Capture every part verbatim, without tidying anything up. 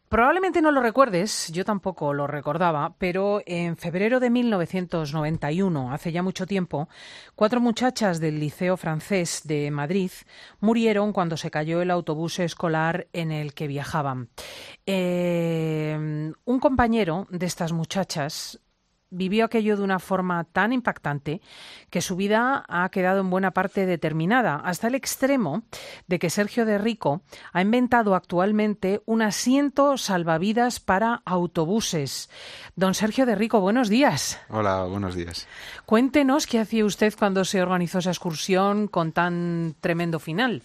Probablemente no lo recuerdes, yo tampoco lo recordaba, pero en febrero de mil novecientos noventa y uno, hace ya mucho tiempo, cuatro muchachas del Liceo Francés de Madrid murieron cuando se cayó el autobús escolar en el que viajaban. Eh, un compañero de estas muchachas vivió aquello de una forma tan impactante que su vida ha quedado en buena parte determinada, hasta el extremo de que Sergio de Rico ha inventado actualmente un asiento salvavidas para autobuses. Don Sergio de Rico, buenos días. Hola, buenos días. Cuéntenos qué hacía usted cuando se organizó esa excursión con tan tremendo final.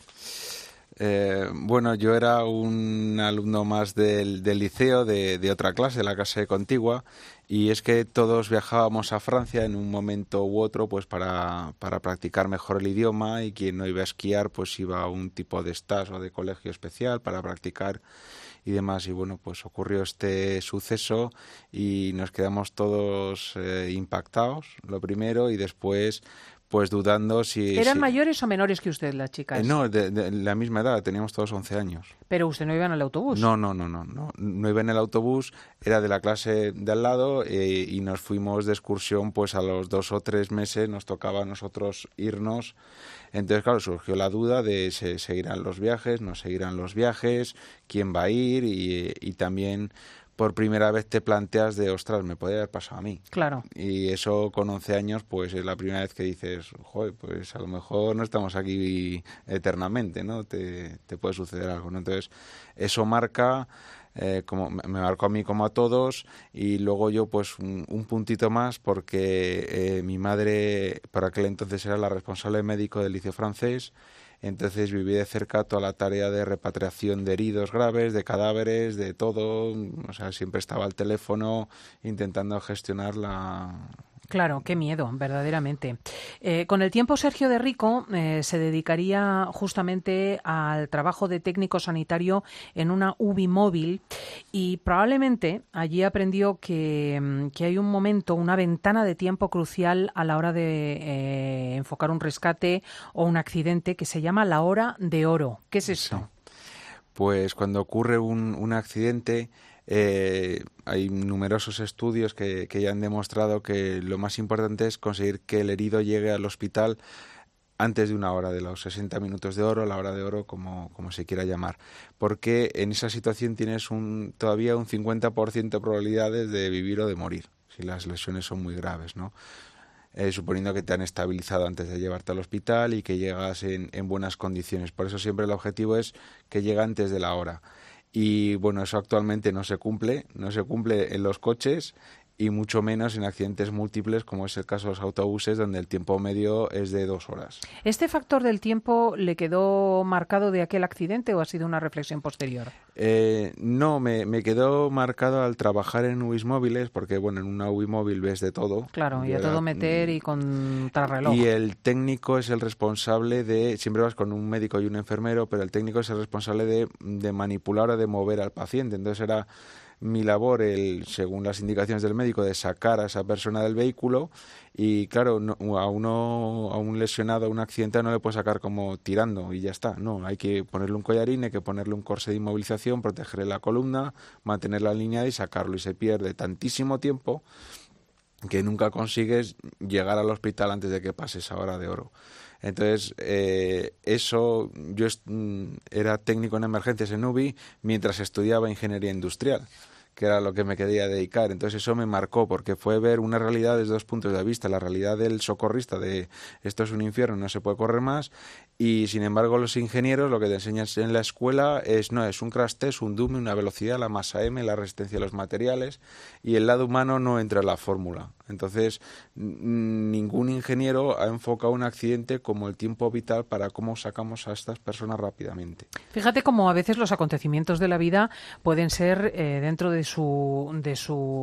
Eh, bueno, yo era un alumno más del, del liceo, de, de otra clase, de la clase contigua, y es que todos viajábamos a Francia en un momento u otro pues para, para practicar mejor el idioma, y quien no iba a esquiar pues iba a un tipo de stage o de colegio especial para practicar y demás. Y bueno, pues ocurrió este suceso y nos quedamos todos eh, impactados, lo primero, y después pues dudando si... ¿Eran si... mayores o menores que usted, las chicas? Eh, no, de, de la misma edad, teníamos todos once años. ¿Pero usted no iba en el autobús? No, no, no, no, no, no iba en el autobús, era de la clase de al lado eh, y nos fuimos de excursión pues a los dos o tres meses, nos tocaba a nosotros irnos. Entonces, claro, surgió la duda de si seguirán los viajes, no seguirán los viajes, quién va a ir y, y también... por primera vez te planteas de, ostras, me podría haber pasado a mí. Claro. Y eso con once años, pues es la primera vez que dices, joder, pues a lo mejor no estamos aquí eternamente, ¿no? Te, te puede suceder algo, ¿no? Entonces, eso marca, eh, como me marcó a mí como a todos, y luego yo, pues, un, un puntito más, porque eh, mi madre, por aquel entonces, era la responsable médico del Liceo Francés. Entonces viví de cerca toda la tarea de repatriación de heridos graves, de cadáveres, de todo. O sea, siempre estaba al teléfono intentando gestionar la... Claro, qué miedo, verdaderamente. Eh, con el tiempo, Sergio de Rico eh, se dedicaría justamente al trabajo de técnico sanitario en una U B I móvil y probablemente allí aprendió que, que hay un momento, una ventana de tiempo crucial a la hora de eh, enfocar un rescate o un accidente que se llama la hora de oro. ¿Qué es esto? Sí. Pues cuando ocurre un, un accidente... Eh, hay numerosos estudios que, que ya han demostrado que lo más importante es conseguir que el herido llegue al hospital antes de una hora, de los sesenta minutos de oro, la hora de oro, como, como se quiera llamar, porque en esa situación tienes un, todavía un cincuenta por ciento de probabilidades de vivir o de morir, si las lesiones son muy graves, ¿no? Eh, suponiendo que te han estabilizado antes de llevarte al hospital y que llegas en, en buenas condiciones. Por eso siempre el objetivo es que llegue antes de la hora. Y bueno, eso actualmente no se cumple, no se cumple en los coches y mucho menos en accidentes múltiples, como es el caso de los autobuses, donde el tiempo medio es de dos horas. ¿Este factor del tiempo le quedó marcado de aquel accidente o ha sido una reflexión posterior? Eh, no, me, me quedó marcado al trabajar en U B Is móviles, porque bueno, en una U B I móvil ves de todo. Claro, y a todo meter y contrarreloj. Y el técnico es el responsable de, siempre vas con un médico y un enfermero, pero el técnico es el responsable de, de manipular o de mover al paciente. Entonces era mi labor, el, según las indicaciones del médico, de sacar a esa persona del vehículo y claro, no, a uno, a un lesionado, a un accidente no le puedes sacar como tirando y ya está, no, hay que ponerle un collarín, hay que ponerle un corsé de inmovilización, protegerle la columna, mantenerla alineada y sacarlo, y se pierde tantísimo tiempo que nunca consigues llegar al hospital antes de que pase esa hora de oro. Entonces, eh, eso, yo est- era técnico en emergencias en U B I mientras estudiaba ingeniería industrial, que era lo que me quería dedicar. Entonces eso me marcó, porque fue ver una realidad desde dos puntos de vista: la realidad del socorrista, de esto es un infierno, no se puede correr más, y sin embargo los ingenieros lo que te enseñan en la escuela es, no, es un crash test, un dummy, una velocidad, la masa M, la resistencia a los materiales, y el lado humano no entra en la fórmula. Entonces, n- ningún ingeniero ha enfocado un accidente como el tiempo vital para cómo sacamos a estas personas rápidamente. Fíjate cómo a veces los acontecimientos de la vida pueden ser eh, dentro de su de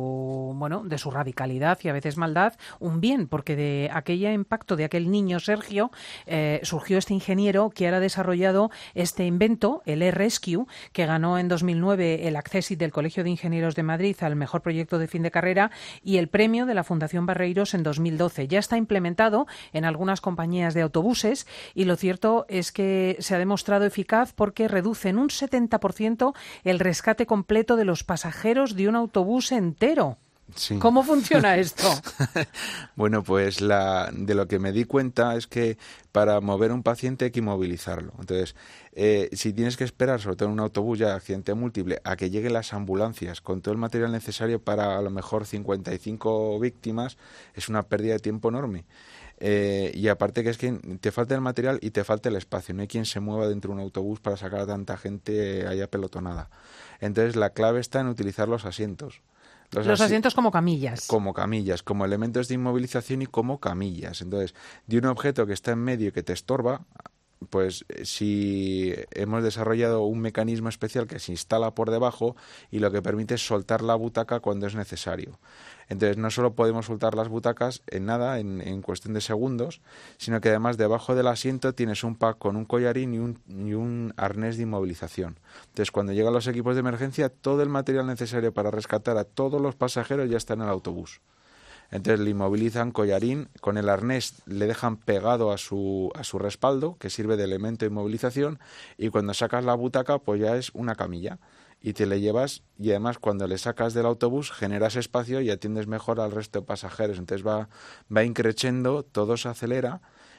su bueno de su radicalidad y a veces maldad un bien, porque de aquel impacto de aquel niño Sergio eh, surgió este ingeniero que ahora ha desarrollado este invento, el eRescue, que ganó en dos mil nueve el Accessit del Colegio de Ingenieros de Madrid al mejor proyecto de fin de carrera y el premio de la Fundación Barreiros en dos mil doce. Ya está implementado en algunas compañías de autobuses y lo cierto es que se ha demostrado eficaz porque reduce en un setenta por ciento el rescate completo de los pasajeros de un autobús entero. Sí. ¿Cómo funciona esto? Bueno, pues la, de lo que me di cuenta es que para mover a un paciente hay que inmovilizarlo. Entonces, eh, si tienes que esperar, sobre todo en un autobús ya de accidente múltiple, a que lleguen las ambulancias con todo el material necesario para a lo mejor cincuenta y cinco víctimas, es una pérdida de tiempo enorme. Eh, y aparte que es que te falta el material y te falta el espacio. No hay quien se mueva dentro de un autobús para sacar a tanta gente ahí apelotonada. Entonces, la clave está en utilizar los asientos. Los, los asientos como camillas. Como camillas, como elementos de inmovilización y como camillas. Entonces, de un objeto que está en medio y que te estorba, pues si hemos desarrollado un mecanismo especial que se instala por debajo y lo que permite es soltar la butaca cuando es necesario. Entonces, no solo podemos soltar las butacas en nada, en, en cuestión de segundos, sino que además debajo del asiento tienes un pack con un collarín y un, y un arnés de inmovilización. Entonces, cuando llegan los equipos de emergencia, todo el material necesario para rescatar a todos los pasajeros ya está en el autobús. Entonces le inmovilizan collarín, con el arnés le dejan pegado a su, a su respaldo, que sirve de elemento de inmovilización, y cuando sacas la butaca, pues ya es una camilla. Y te le llevas, y además cuando le sacas del autobús generas espacio y atiendes mejor al resto de pasajeros. Entonces va, va increciendo, todo se acelera.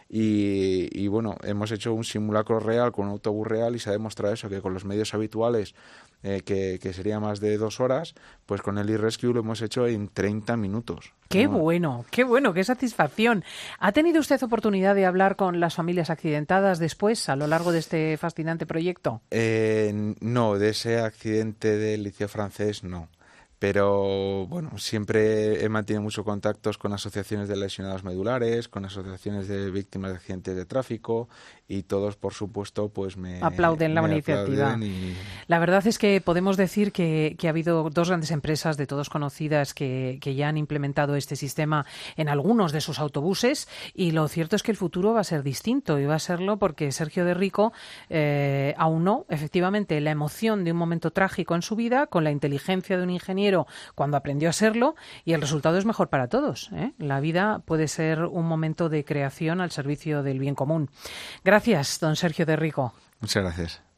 Y, y bueno, hemos hecho un simulacro real con un autobús real y se ha demostrado eso, que con los medios habituales, eh, que, que sería más de dos horas, pues con el e-Rescue lo hemos hecho en treinta minutos. ¡Qué ¿No? bueno, qué bueno, qué satisfacción! ¿Ha tenido usted oportunidad de hablar con las familias accidentadas después, a lo largo de este fascinante proyecto? Eh, no, de ese accidente del Liceo Francés no. Pero, bueno, siempre he mantenido muchos contactos con asociaciones de lesionados medulares, con asociaciones de víctimas de accidentes de tráfico y todos, por supuesto, pues me aplauden la me iniciativa. Aplauden y... La verdad es que podemos decir que, que ha habido dos grandes empresas de todos conocidas que, que ya han implementado este sistema en algunos de sus autobuses y lo cierto es que el futuro va a ser distinto y va a serlo porque Sergio de Rico eh, aunó efectivamente la emoción de un momento trágico en su vida con la inteligencia de un ingeniero cuando aprendió a serlo y el resultado es mejor para todos, ¿eh? La vida puede ser un momento de creación al servicio del bien común. Gracias, don Sergio de Rico. Muchas gracias.